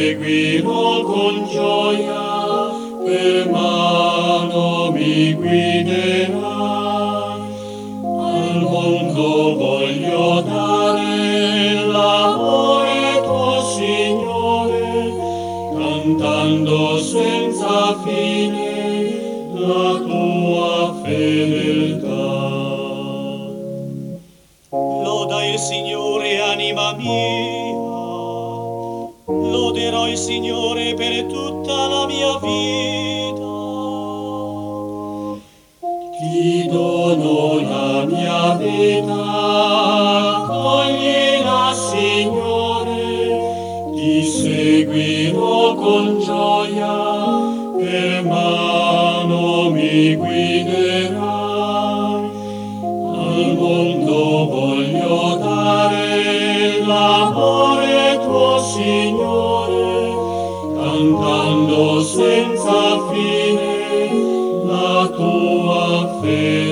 seguirò con gioia, per mano mi guiderai. Al mondo voglio dare l'amore tuo, Signore, cantando senza fine la tua fedeltà. Loda il Signore, anima mia, loderò il Signore per tutta la mia vita. Ti dono la mia vita, coglila, Signore, ti seguirò con gioia, per mano mi guiderai. Al mondo voglio dare l'amore tuo, Signore, cantando senza fine la tua fede.